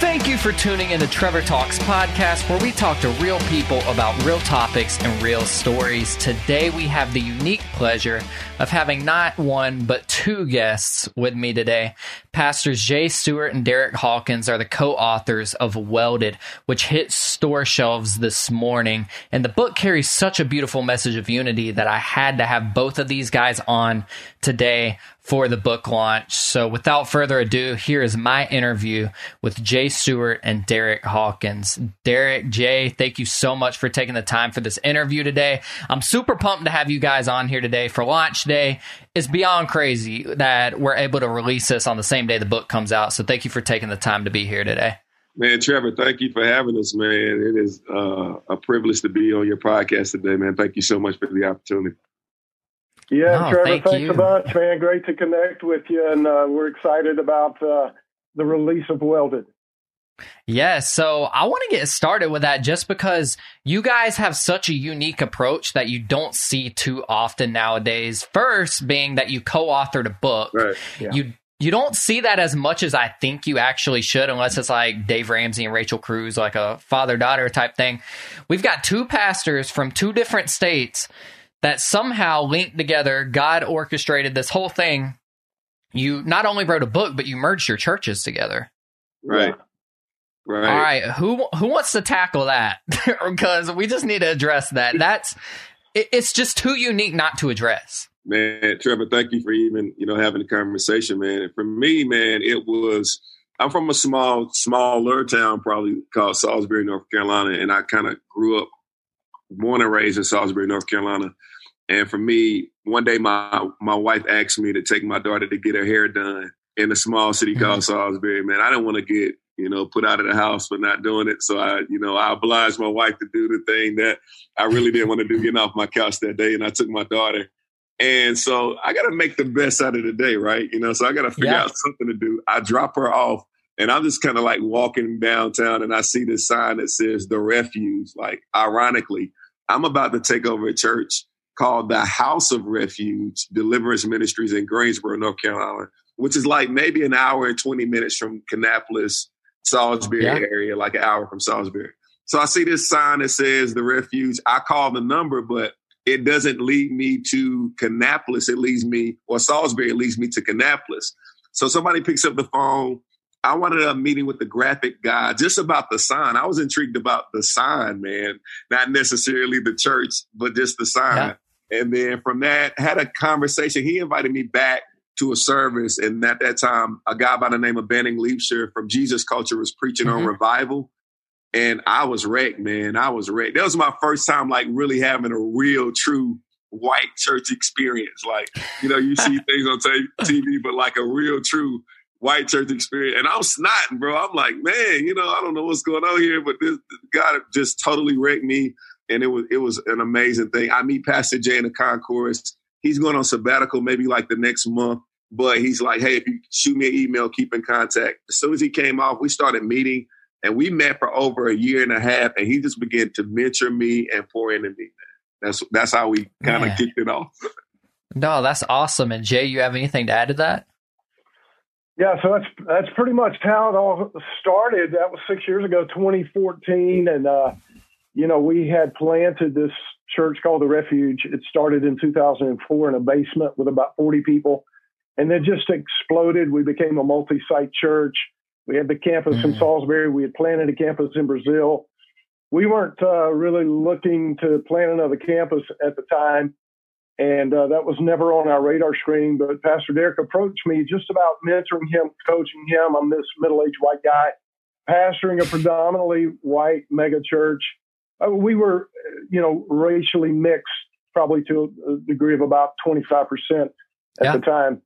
Thank you for tuning in to Trevor Talks podcast, where we talk to real people about real topics and real stories. Today, we have the unique pleasure of having not one, but two guests with me today. Pastors Jay Stewart and Derek Hawkins are the co-authors of Welded, which hit store shelves this morning. And the book carries such a beautiful message of unity that I had to have both of these guys on today for the book launch. So without further ado, here is my interview with Jay Stewart and Derek Hawkins. Derek, Jay, thank you so much for taking the time for this interview today. I'm super pumped to have you guys on here today for launch day. It's beyond crazy that we're able to release this on the same day the book comes out. So thank you for taking the time to be here today. Man, Trevor, thank you for having us, man. It is a privilege to be on your podcast today, man. Thank you so much for the opportunity. Yeah, Trevor, thanks a bunch, man. Great to connect with you, and we're excited about the release of Welded. Yeah, so I want to get started with that just because you guys have such a unique approach that you don't see too often nowadays. First, being that you co-authored a book. Right. Yeah. You don't see that as much as I think you actually should, unless it's like Dave Ramsey and Rachel Cruz, like a father-daughter type thing. We've got two pastors from two different states that somehow linked together. God orchestrated this whole thing. You not only wrote a book, but you merged your churches together. Right. Right. All right. Who wants to tackle that? Because we just need to address that. It's just too unique not to address. Man, Trevor, thank you for even, having the conversation, man. And for me, man, I'm from a smaller town, probably called Salisbury, North Carolina. And I kind of grew up, born and raised in Salisbury, North Carolina. And for me, one day my wife asked me to take my daughter to get her hair done in a small city called Salisbury. Man, I didn't want to get, put out of the house for not doing it. So I obliged my wife to do the thing that I really didn't want to do, getting off my couch that day. And I took my daughter. And so I got to make the best out of the day, right? So I got to figure out something to do. I drop her off and I'm just kind of like walking downtown and I see this sign that says The Refuge. Like, ironically, I'm about to take over a church called the House of Refuge Deliverance Ministries in Greensboro, North Carolina, which is like maybe an hour and 20 minutes from Kannapolis, Salisbury area, like an hour from Salisbury. So I see this sign that says The Refuge. I call the number, but it doesn't lead me to Kannapolis. Salisbury, it leads me to Kannapolis. So somebody picks up the phone. I wanted a meeting with the graphic guy just about the sign. I was intrigued about the sign, man, not necessarily the church, but just the sign. Yeah. And then from that, had a conversation. He invited me back to a service. And at that time, a guy by the name of Banning Leipshire from Jesus Culture was preaching on revival. And I was wrecked, man. I was wrecked. That was my first time, like, really having a real, true white church experience. Like, you see things on TV, but like a real, true white church experience. And I'm snotting, bro. I'm like, man, I don't know what's going on here, but this God just totally wrecked me. And it was an amazing thing. I meet Pastor Jay in the concourse. He's going on sabbatical maybe like the next month. But he's like, hey, if you shoot me an email, keep in contact. As soon as he came off, we started meeting. And we met for over a year and a half, and he just began to mentor me and pour into me. That's how we kind of kicked it off. No, that's awesome. And Jay, you have anything to add to that? Yeah, so that's pretty much how it all started. That was 6 years ago, 2014, and we had planted this church called The Refuge. It started in 2004 in a basement with about 40 people, and then just exploded. We became a multi-site church. We had the campus in Salisbury. We had planted a campus in Brazil. We weren't really looking to plant another campus at the time, and that was never on our radar screen. But Pastor Derek approached me just about mentoring him, coaching him. I'm this middle-aged white guy, pastoring a predominantly white mega church. We were, racially mixed, probably to a degree of about 25% at the time.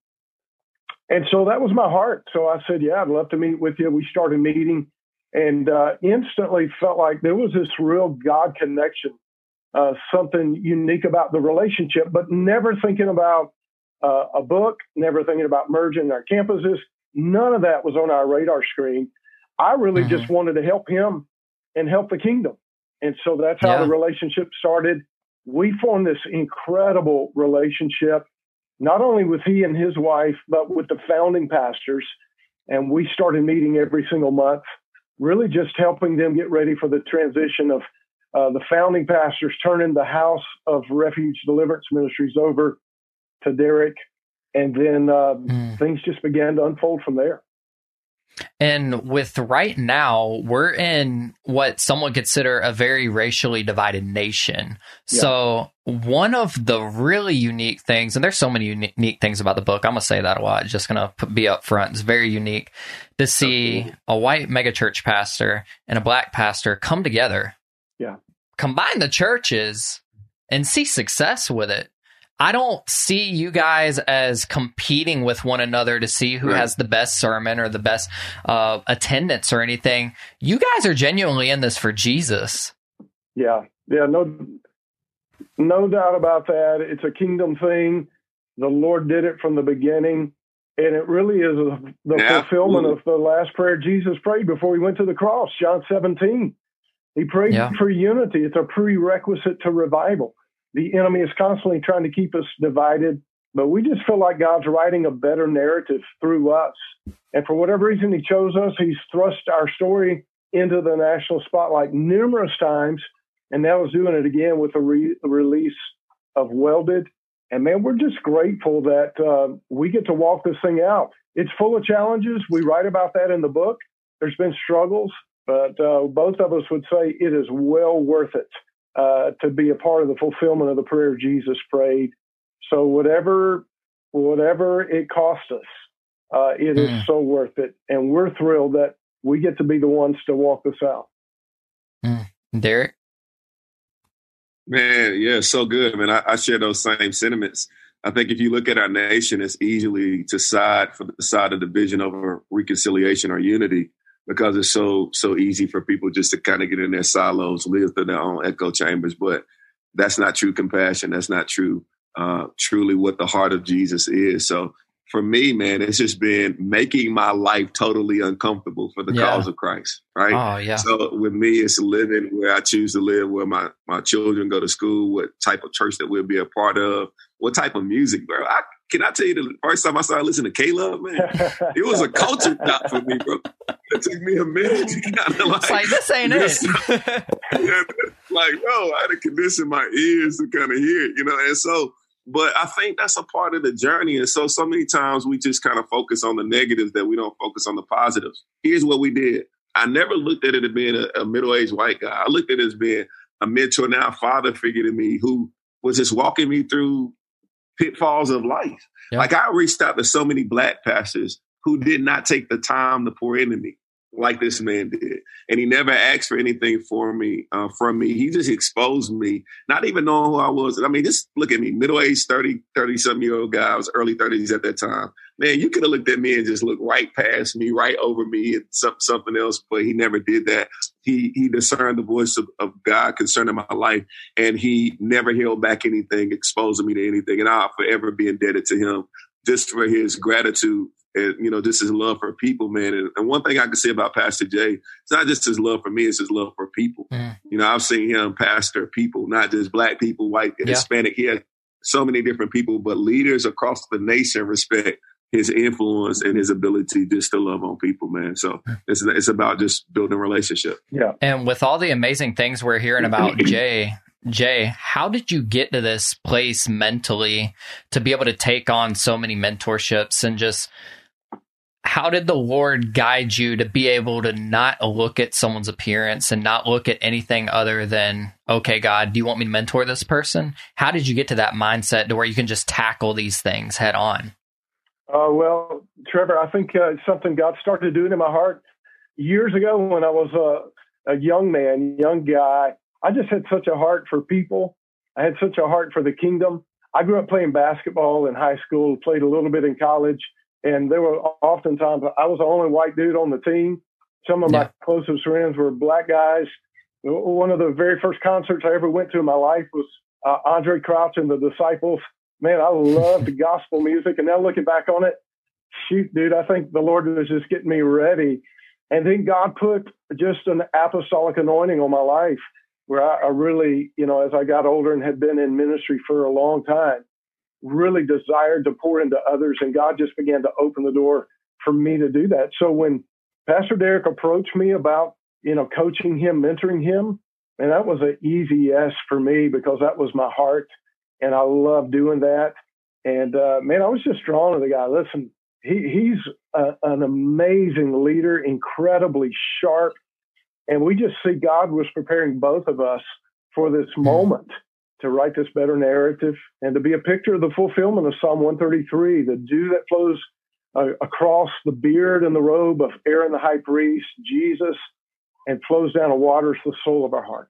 And so that was my heart. So I said, yeah, I'd love to meet with you. We started meeting and instantly felt like there was this real God connection, something unique about the relationship, but never thinking about a book, never thinking about merging our campuses. None of that was on our radar screen. I really just wanted to help him and help the kingdom. And so that's how the relationship started. We formed this incredible relationship, not only with he and his wife, but with the founding pastors. And we started meeting every single month. really just helping them get ready for the transition of the founding pastors turning the House of Refuge Deliverance Ministries over to Derek. And then things just began to unfold from there. And with right now, we're in what some would consider a very racially divided nation. Yeah. So one of the really unique things, and there's so many unique things about the book, I'm going to say that a lot, just going to be up front. It's very unique to see a white megachurch pastor and a black pastor come together, combine the churches, and see success with it. I don't see you guys as competing with one another to see who has the best sermon or the best attendance or anything. You guys are genuinely in this for Jesus. Yeah, no doubt about that. It's a kingdom thing. The Lord did it from the beginning, and it really is the fulfillment of the last prayer Jesus prayed before he went to the cross, John 17. He prayed for unity. It's a prerequisite to revival. The enemy is constantly trying to keep us divided, but we just feel like God's writing a better narrative through us. And for whatever reason he chose us, he's thrust our story into the national spotlight numerous times, and now he's doing it again with the release of Welded. And man, we're just grateful that we get to walk this thing out. It's full of challenges. We write about that in the book. There's been struggles, but both of us would say it is well worth it. To be a part of the fulfillment of the prayer Jesus prayed. So whatever it costs us, it is so worth it. And we're thrilled that we get to be the ones to walk this out. Derek? Man, yeah, so good, man. I share those same sentiments. I think if you look at our nation, it's easily to side for the side of division over reconciliation or unity, because it's so easy for people just to kind of get in their silos, live through their own echo chambers. But that's not true compassion. That's not true, truly what the heart of Jesus is. So for me, man, it's just been making my life totally uncomfortable for the cause of Christ, right? Oh, yeah. So with me, it's living where I choose to live, where my children go to school, what type of church that we'll be a part of, what type of music, bro. Can I tell you the first time I started listening to K-Love, man? It was a culture shock for me, bro. It took me a minute to kind of it's like, this ain't it. Like, no, I had to condition my ears to kind of hear it, And so, but I think that's a part of the journey. And so many times we just kind of focus on the negatives that we don't focus on the positives. Here's what we did. I never looked at it as being a middle-aged white guy. I looked at it as being a mentor, now father figure to me, who was just walking me through pitfalls of life. Yeah. Like, I reached out to so many black pastors who did not take the time to pour into me like this man did. And he never asked for anything from me. He just exposed me, not even knowing who I was. I mean, just look at me, middle-aged, 30-something-year-old guy. I was early 30s at that time. Man, you could have looked at me and just looked right past me, right over me, and something else, but he never did that. He discerned the voice of God concerning my life, and he never held back anything, exposing me to anything. And I'll forever be indebted to him just for his gratitude and, just his love for people, man. And one thing I can say about Pastor Jay, it's not just his love for me, it's his love for people. I've seen him pastor people, not just black people, white, Hispanic. He has so many different people, but leaders across the nation respect his influence and his ability just to love on people, man. So it's about just building a relationship. Yeah. And with all the amazing things we're hearing about Jay, how did you get to this place mentally to be able to take on so many mentorships, and just how did the Lord guide you to be able to not look at someone's appearance and not look at anything other than, okay, God, do you want me to mentor this person? How did you get to that mindset to where you can just tackle these things head on? Well, Trevor, I think it's something God started doing in my heart years ago when I was a young guy. I just had such a heart for people. I had such a heart for the kingdom. I grew up playing basketball in high school, played a little bit in college, and there were oftentimes I was the only white dude on the team. Some of my closest friends were black guys. One of the very first concerts I ever went to in my life was Andre Crouch and the Disciples. Man, I loved gospel music. And now looking back on it, shoot, dude, I think the Lord was just getting me ready. And then God put just an apostolic anointing on my life where I really, as I got older and had been in ministry for a long time, really desired to pour into others. And God just began to open the door for me to do that. So when Pastor Derek approached me about, coaching him, mentoring him. And that was an easy yes for me because that was my heart. And I love doing that. And man, I was just drawn to the guy. Listen, he's an amazing leader, incredibly sharp. And we just see God was preparing both of us for this moment to write this better narrative and to be a picture of the fulfillment of Psalm 133, the dew that flows across the beard and the robe of Aaron the high priest, Jesus, and flows down and waters the soul of our hearts.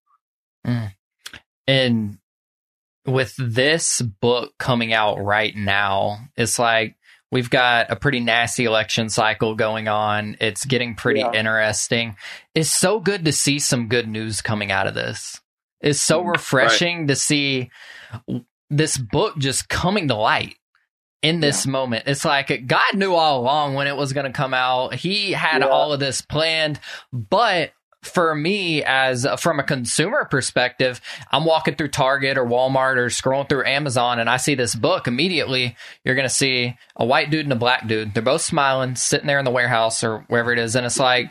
And with this book coming out right now, it's like we've got a pretty nasty election cycle going on. It's getting pretty interesting. It's so good to see some good news coming out of this. It's so refreshing to see this book just coming to light in this moment. It's like God knew all along when it was going to come out. He had all of this planned, but for me, from a consumer perspective, I'm walking through Target or Walmart or scrolling through Amazon and I see this book. Immediately, you're going to see a white dude and a black dude. They're both smiling, sitting there in the warehouse or wherever it is. And it's like,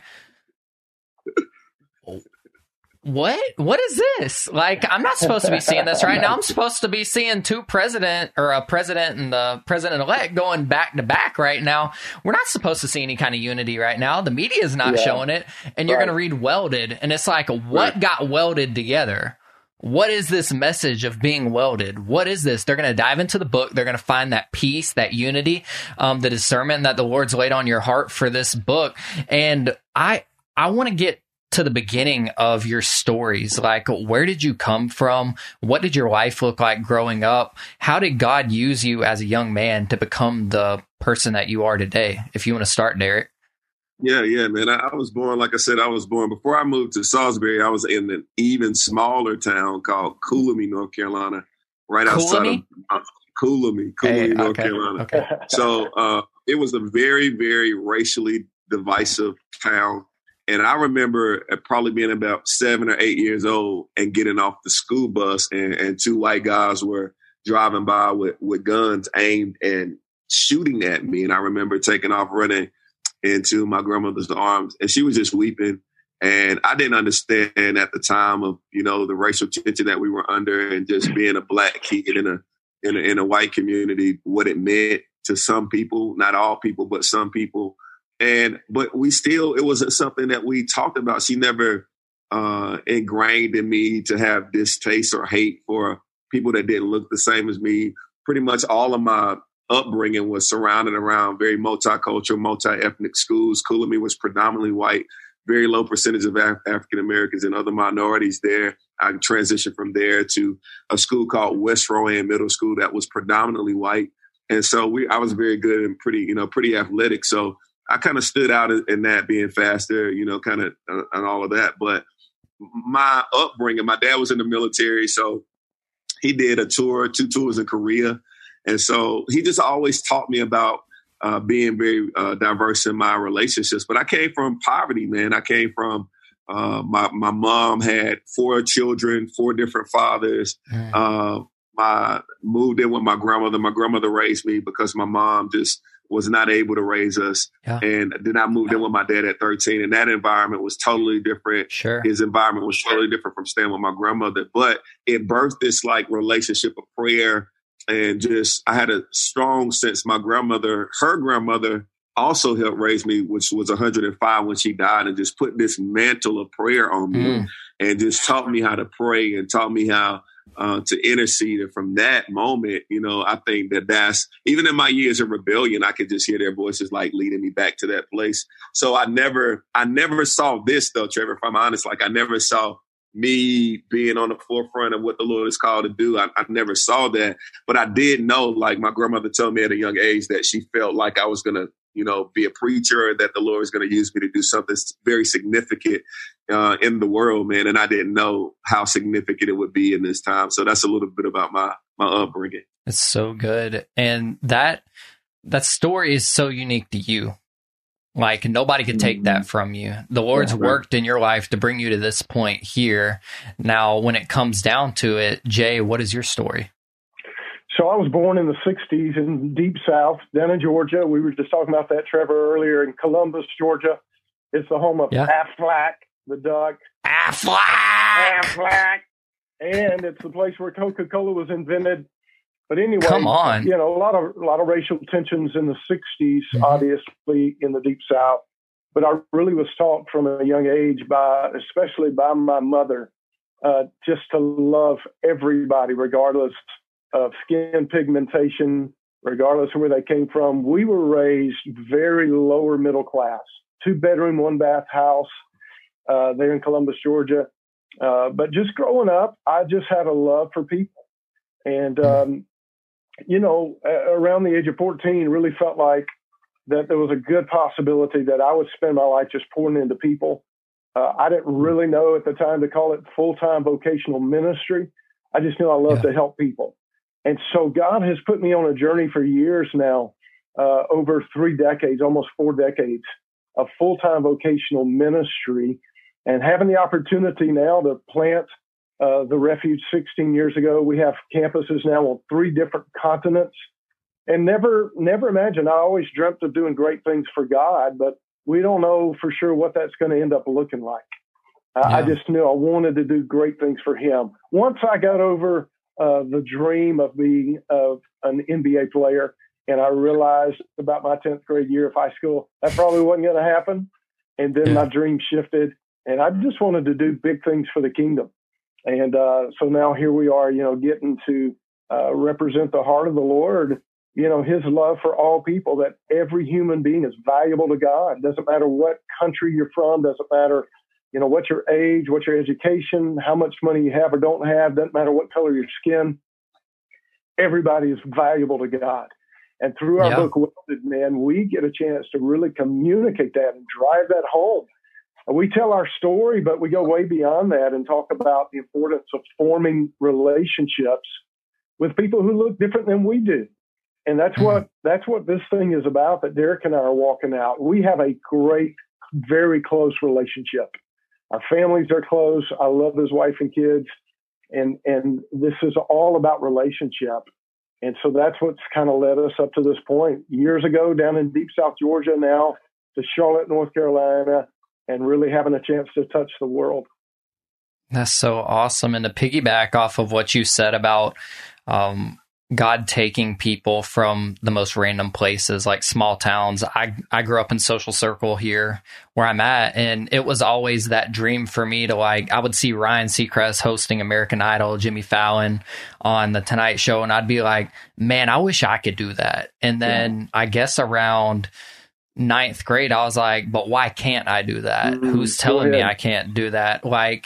what is this? Like, I'm not supposed to be seeing this right now. I'm supposed to be seeing a president and the president-elect going back to back right now. We're not supposed to see any kind of unity right now. The media is not showing it. And you're going to read welded. And it's like, what got welded together? What is this message of being welded? What is this? They're going to dive into the book. They're going to find that peace, that unity, the discernment that the Lord's laid on your heart for this book. And I want to get to the beginning of your stories. Like, where did you come from? What did your life look like growing up? How did God use you as a young man to become the person that you are today? If you want to start, Derek. Yeah, man. I was born, like I said, before I moved to Salisbury, I was in an even smaller town called Coolamy, North Carolina, right outside of Coolamy, North Carolina. Okay. So it was a very, very racially divisive town. And I remember probably being about 7 or 8 years old and getting off the school bus and two white guys were driving by with guns aimed and shooting at me. And I remember taking off running into my grandmother's arms and she was just weeping. And I didn't understand at the time of, the racial tension that we were under and just being a black kid in a white community, what it meant to some people, not all people, but some people. But it wasn't something that we talked about. She never ingrained in me to have distaste or hate for people that didn't look the same as me. Pretty much all of my upbringing was surrounded around very multicultural, multi-ethnic schools. Coolamy was predominantly white, very low percentage of African Americans and other minorities there. I transitioned from there to a school called West Rowan Middle School that was predominantly white. And so I was very good and pretty athletic. So I kind of stood out in that, being faster, and all of that. But my upbringing, my dad was in the military, so he did 2 tours in Korea. And so he just always taught me about being very diverse in my relationships. But I came from poverty, man. I came from my mom had 4 children, 4 different fathers. I moved in with my grandmother. My grandmother raised me because my mom just was not able to raise us. Yeah. And then I moved in with my dad at 13, and that environment was totally different. Sure. His environment was totally different from staying with my grandmother, but it birthed this like relationship of prayer. And just, I had a strong sense. Her grandmother also helped raise me, which was 105 when she died, and just put this mantle of prayer on me and just taught me how to pray and taught me how to intercede. And from that moment, I think that's, even in my years of rebellion, I could just hear their voices like leading me back to that place. So I never saw this though, Trevor, if I'm honest. Like, I never saw me being on the forefront of what the Lord is called to do. I never saw that, but I did know, like my grandmother told me at a young age that she felt like I was going to, be a preacher, that the Lord is going to use me to do something very significant in the world, man. And I didn't know how significant it would be in this time. So that's a little bit about my upbringing. It's so good. And that story is so unique to you. Like, nobody could take that from you. The Lord's worked in your life to bring you to this point here. Now, when it comes down to it, Jay, what is your story? So I was born in the 60s in Deep South, down in Georgia. We were just talking about that, Trevor, earlier in Columbus, Georgia. It's the home of Aflac, the duck. Aflac! And it's the place where Coca-Cola was invented. But anyway, come on. A lot of racial tensions in the 60s, obviously in the Deep South. But I really was taught from a young age, especially by my mother, just to love everybody, regardless of skin pigmentation, regardless of where they came from. We were raised very lower middle class, 2-bedroom, 1-bath house there in Columbus, Georgia. But just growing up, I just had a love for people. And, around the age of 14, really felt like that there was a good possibility that I would spend my life just pouring into people. I didn't really know at the time to call it full-time vocational ministry. I just knew I loved to help people. And so God has put me on a journey for years now, over 3 decades, almost 4 decades of full-time vocational ministry, and having the opportunity now to plant the Refuge 16 years ago. We have campuses now on 3 different continents. And never imagined. I always dreamt of doing great things for God, but we don't know for sure what that's going to end up looking like. I just knew I wanted to do great things for Him. Once I got over the dream of being an NBA player, and I realized about my 10th grade year of high school, that probably wasn't going to happen. And then my dream shifted, and I just wanted to do big things for the kingdom. And so now here we are, getting to represent the heart of the Lord, His love for all people, that every human being is valuable to God. Doesn't matter what country you're from, doesn't matter, what's your age, what's your education, how much money you have or don't have, doesn't matter what color your skin. Everybody is valuable to God. And through our book, Welded Man, we get a chance to really communicate that and drive that home. We tell our story, but we go way beyond that and talk about the importance of forming relationships with people who look different than we do. And that's what this thing is about, that Derek and I are walking out. We have a great, very close relationship. Our families are close. I love his wife and kids. And this is all about relationship. And so that's what's kind of led us up to this point. Years ago, down in Deep South Georgia, now to Charlotte, North Carolina, and really having a chance to touch the world. That's so awesome. And to piggyback off of what you said about God taking people from the most random places, like small towns. I grew up in Social Circle here where I'm at, and it was always that dream for me to, I would see Ryan Seacrest hosting American Idol, Jimmy Fallon on The Tonight Show, and I'd be like, man, I wish I could do that. And then I guess around 9th grade, I was like, but why can't I do that? Who's telling me I can't do that?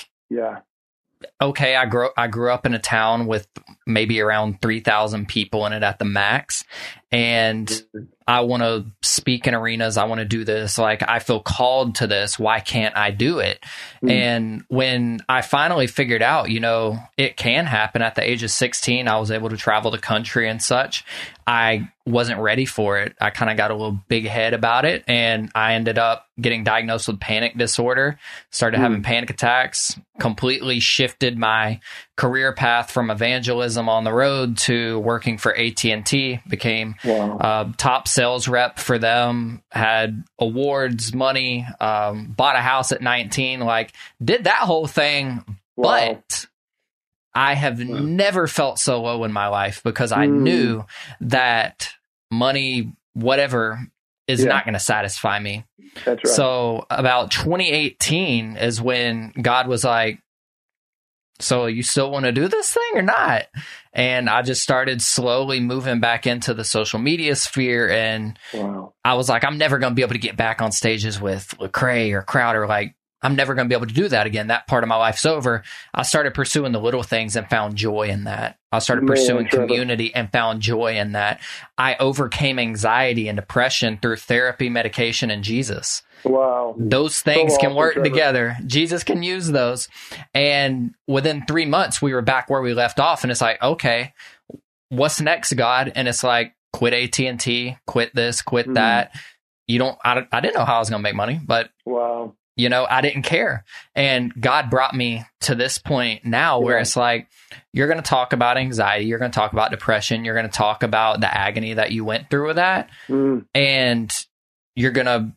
Okay, I grew up in a town with maybe around 3,000 people in it at the max, and I want to speak in arenas. I want to do this. I feel called to this. Why can't I do it? And when I finally figured out, it can happen at the age of 16, I was able to travel the country and such. I wasn't ready for it. I kind of got a little big head about it, and I ended up getting diagnosed with panic disorder, started having panic attacks, completely shifted my career path from evangelism on the road to working for AT&T, became top sales rep for them, had awards, money, bought a house at 19, did that whole thing. But I have never felt so low in my life because I knew that money, whatever, is not going to satisfy me. That's right. So about 2018 is when God was like, so you still want to do this thing or not? And I just started slowly moving back into the social media sphere. And I was like, I'm never going to be able to get back on stages with Lecrae or Crowder. I'm never going to be able to do that again. That part of my life's over. I started pursuing the little things and found joy in that. I started pursuing community and found joy in that. I overcame anxiety and depression through therapy, medication, and Jesus. Wow. Those things can work together. Jesus can use those. And within 3 months, we were back where we left off. And it's like, okay, what's next, God? And it's like, quit AT&T, quit this, quit that. I didn't know how I was going to make money, but I didn't care. And God brought me to this point now where it's like, you're going to talk about anxiety. You're going to talk about depression. You're going to talk about the agony that you went through with that. And you're going to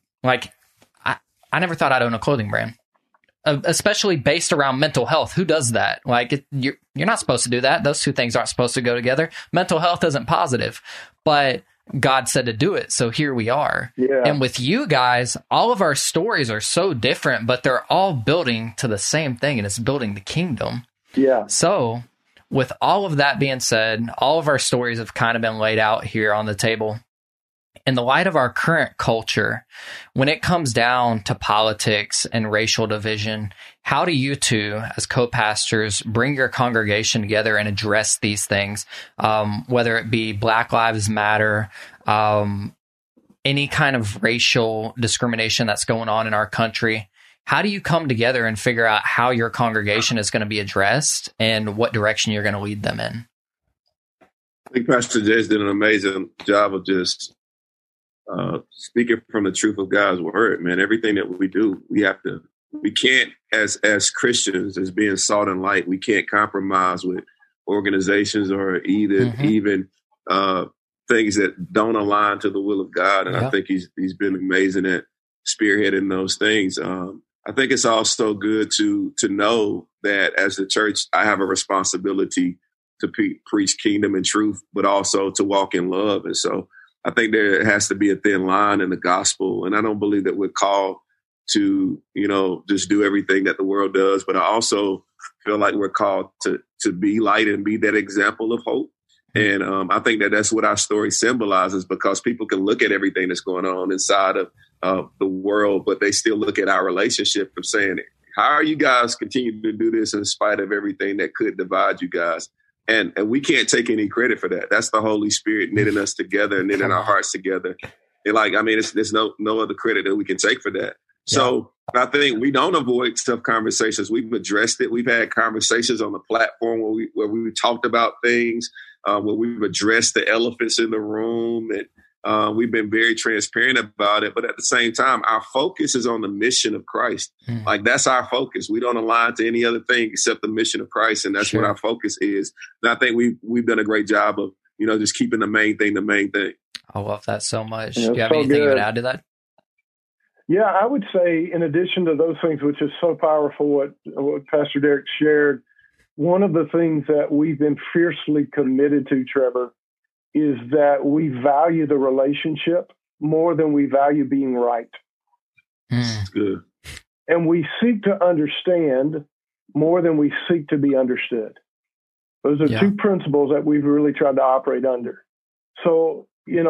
I never thought I'd own a clothing brand, especially based around mental health. Who does that? You're not supposed to do that. Those two things aren't supposed to go together. Mental health isn't positive, but God said to do it. So here we are. Yeah. And with you guys, all of our stories are so different, but they're all building to the same thing, and it's building the kingdom. Yeah. So with all of that being said, all of our stories have kind of been laid out here on the table. In the light of our current culture, when it comes down to politics and racial division, how do you two, as co-pastors, bring your congregation together and address these things, whether it be Black Lives Matter, any kind of racial discrimination that's going on in our country? How do you come together and figure out how your congregation is going to be addressed and what direction you're going to lead them in? I think Pastor Jay's did an amazing job of just speaking from the truth of God's word, man. Everything that we do, we can't, as Christians, as being salt and light, we can't compromise with organizations or even things that don't align to the will of God. And I think he's been amazing at spearheading those things. I think it's also good to know that as the church, I have a responsibility to preach kingdom and truth, but also to walk in love. And so I think there has to be a thin line in the gospel. And I don't believe that we're called to, just do everything that the world does. But I also feel like we're called to be light and be that example of hope. And I think that that's what our story symbolizes, because people can look at everything that's going on inside of the world, but they still look at our relationship of saying, how are you guys continuing to do this in spite of everything that could divide you guys? And we can't take any credit for that. That's the Holy Spirit knitting us together and knitting our hearts together. And there's no other credit that we can take for that. So I think we don't avoid tough conversations. We've addressed it. We've had conversations on the platform where we talked about things, where we've addressed the elephants in the room, and we've been very transparent about it. But at the same time, our focus is on the mission of Christ. That's our focus. We don't align to any other thing except the mission of Christ. And that's what our focus is. And I think we've done a great job of, just keeping the main thing. I love that so much. Do you have anything you would add to that? Yeah, I would say in addition to those things, which is so powerful, what Pastor Derek shared, one of the things that we've been fiercely committed to, Trevor, is that we value the relationship more than we value being right. That's good. And we seek to understand more than we seek to be understood. Those are two principles that we've really tried to operate under. So,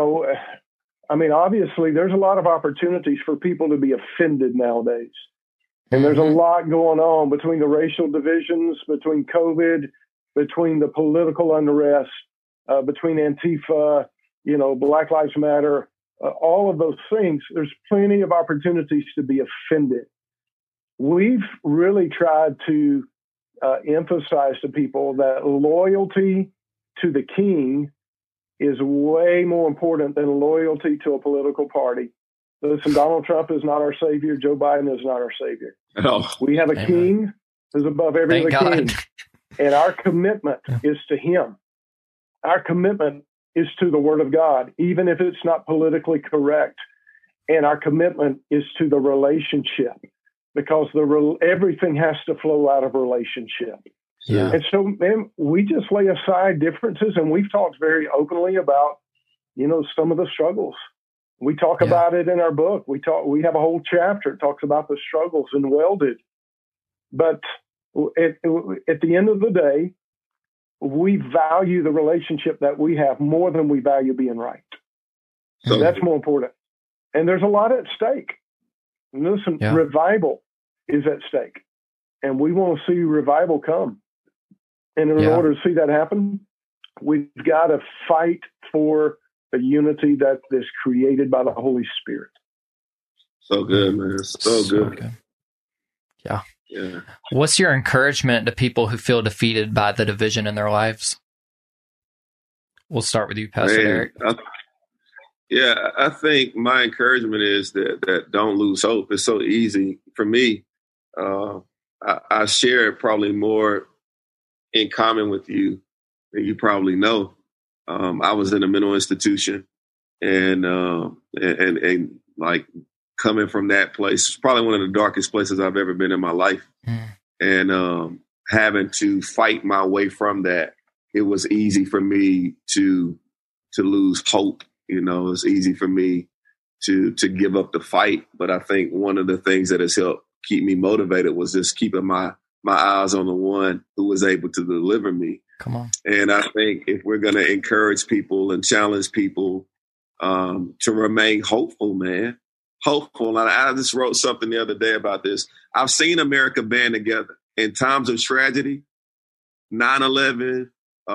obviously there's a lot of opportunities for people to be offended nowadays. And there's a lot going on between the racial divisions, between COVID, between the political unrest, between Antifa, Black Lives Matter, all of those things. There's plenty of opportunities to be offended. We've really tried to emphasize to people that loyalty to the king is way more important than loyalty to a political party. Listen, Donald Trump is not our savior. Joe Biden is not our savior. Oh, we have a king who's above every other king. And our commitment is to him. Our commitment is to the word of God, even if it's not politically correct. And our commitment is to the relationship, because everything has to flow out of relationship. Yeah. And so, man, we just lay aside differences, and we've talked very openly about, some of the struggles. We talk about it in our book. We have a whole chapter that talks about the struggles in Welded. But at the end of the day, we value the relationship that we have more than we value being right. So that's more important. And there's a lot at stake. Listen, revival is at stake. And we want to see revival come. And in order to see that happen, we've got to fight for the unity that is created by the Holy Spirit. So good, man. So good. Yeah. What's your encouragement to people who feel defeated by the division in their lives? We'll start with you, Pastor Derek. I think my encouragement is that don't lose hope. It's so easy, for me, I share probably more in common with you than you probably know. I was in a mental institution, and like coming from that place, it's probably one of the darkest places I've ever been in my life. And having to fight my way from that, it was easy for me to lose hope. You know, it's easy for me to give up the fight. But I think one of the things that has helped keep me motivated was just keeping my eyes on the one who was able to deliver me. Come on. And I think if we're going to encourage people and challenge people to remain hopeful, man, hopeful. And I just wrote something the other day about this. I've seen America band together in times of tragedy, 9/11,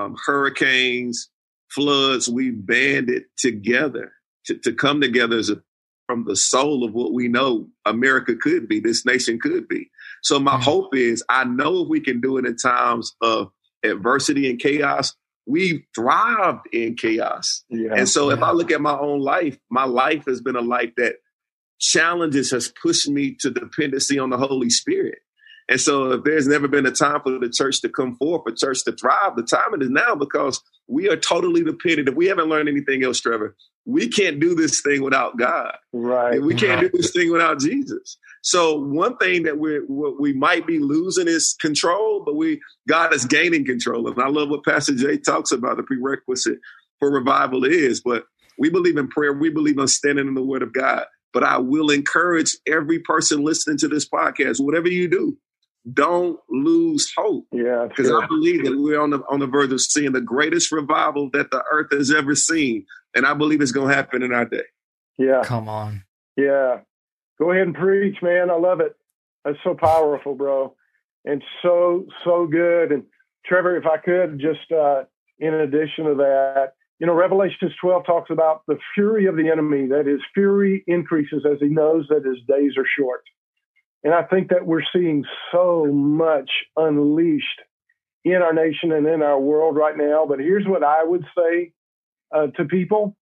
hurricanes, floods. We banded together to come together from the soul of what we know America could be, this nation could be. So my hope is, I know if we can do it in times of adversity and chaos, we thrived in chaos. Yeah. And so if I look at my own life, my life has been a life that challenges has pushed me to dependency on the Holy Spirit. And so if there's never been a time for the church to come forth, for church to thrive, the time is now, because we are totally dependent. If we haven't learned anything else, Trevor, we can't do this thing without God. Right. And we can't do this thing without Jesus. So one thing that we might be losing is control, but God is gaining control. And I love what Pastor Jay talks about, the prerequisite for revival is. But we believe in prayer. We believe in standing in the Word of God. But I will encourage every person listening to this podcast, whatever you do, don't lose hope. Yeah, because I believe that we're on the verge of seeing the greatest revival that the earth has ever seen, and I believe it's going to happen in our day. Yeah, come on. Yeah, go ahead and preach, man. I love it. That's so powerful, bro, and so good. And Trevor, if I could just, in addition to that, Revelations 12 talks about the fury of the enemy. That his fury increases as he knows that his days are short. And I think that we're seeing so much unleashed in our nation and in our world right now. But here's what I would say to people.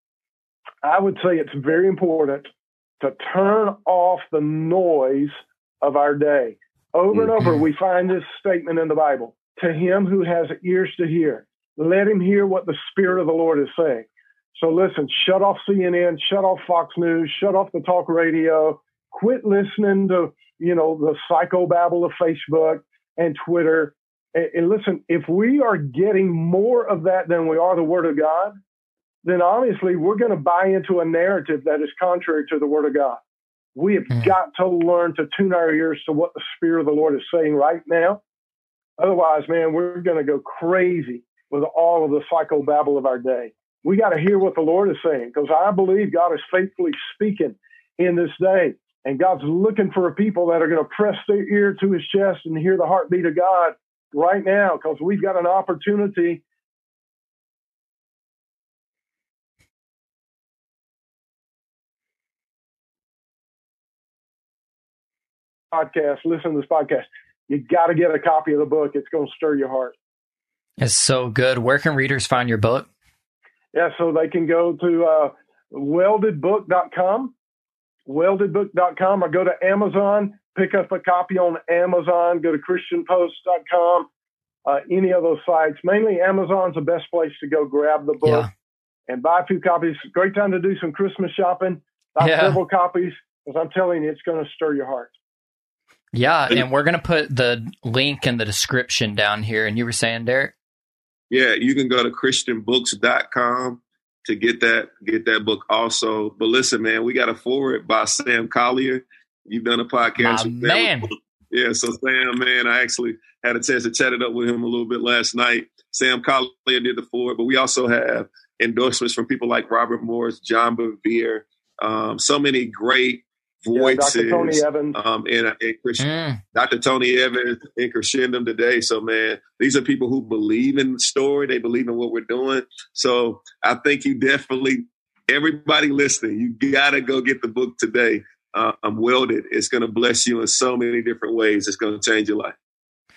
I would say it's very important to turn off the noise of our day. Over and over, we find this statement in the Bible: to him who has ears to hear, let him hear what the Spirit of the Lord is saying. So listen, shut off CNN, shut off Fox News, shut off the talk radio, quit listening to the psychobabble of Facebook and Twitter. And listen, if we are getting more of that than we are the Word of God, then obviously we're going to buy into a narrative that is contrary to the Word of God. We have got to learn to tune our ears to what the Spirit of the Lord is saying right now. Otherwise, man, we're going to go crazy with all of the psychobabble of our day. We got to hear what the Lord is saying, because I believe God is faithfully speaking in this day. And God's looking for a people that are going to press their ear to his chest and hear the heartbeat of God right now, because we've got an opportunity. Listen to this podcast. You got to get a copy of the book. It's going to stir your heart. It's so good. Where can readers find your book? Yeah, so they can go to weldedbook.com. weldedbook.com, or go to Amazon, pick up a copy on Amazon, go to christianpost.com, any of those sites. Mainly Amazon's the best place to go grab the book and buy a few copies. Great time to do some Christmas shopping. Buy several copies, because I'm telling you, it's going to stir your heart. Yeah, and we're going to put the link in the description down here. And you were saying, Derek? Yeah, you can go to christianbooks.com to get that book also. But listen, man, we got a forward by Sam Collier. You've done a podcast with man. Yeah, so Sam, man, I actually had a chance to chat it up with him a little bit last night. Sam Collier did the forward, but we also have endorsements from people like Robert Morris, John Bevere, so many great voices. Dr. Tony Evans. And Dr. Tony Evans in Crescendum today. So, man, these are people who believe in the story. They believe in what we're doing. So I think you definitely, everybody listening, you got to go get the book today. I'm Welded. It's going to bless you in so many different ways. It's going to change your life.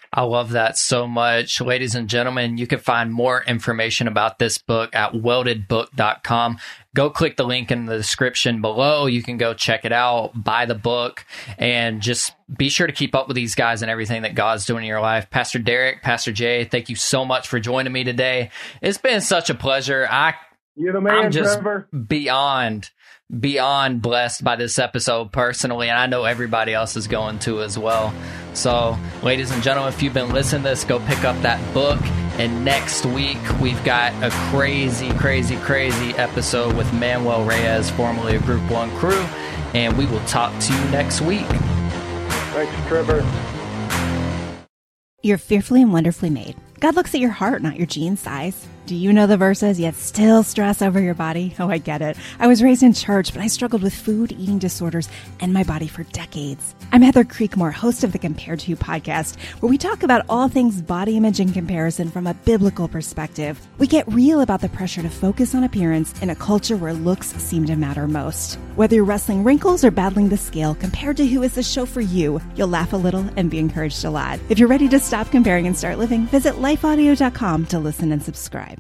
I love that so much. Ladies and gentlemen, you can find more information about this book at weldedbook.com. Go click the link in the description below. You can go check it out, buy the book, and just be sure to keep up with these guys and everything that God's doing in your life. Pastor Derek, Pastor Jay, thank you so much for joining me today. It's been such a pleasure. You're the man, I'm just Trevor. beyond blessed by this episode personally, and I know everybody else is going to as well. So, ladies and gentlemen, if you've been listening to this, go pick up that book. And next week, we've got a crazy episode with Manuel Reyes, formerly of Group 1 Crew, and we will talk to you next week. Thanks, Trevor. You're fearfully and wonderfully made. God looks at your heart, not your jean size. Do you know the verses, yet still stress over your body? Oh, I get it. I was raised in church, but I struggled with food, eating disorders, and my body for decades. I'm Heather Creekmore, host of the Compared to You podcast, where we talk about all things body image and comparison from a biblical perspective. We get real about the pressure to focus on appearance in a culture where looks seem to matter most. Whether you're wrestling wrinkles or battling the scale, Compared to Who is the show for you. You'll laugh a little and be encouraged a lot. If you're ready to stop comparing and start living, visit lifeaudio.com to listen and subscribe.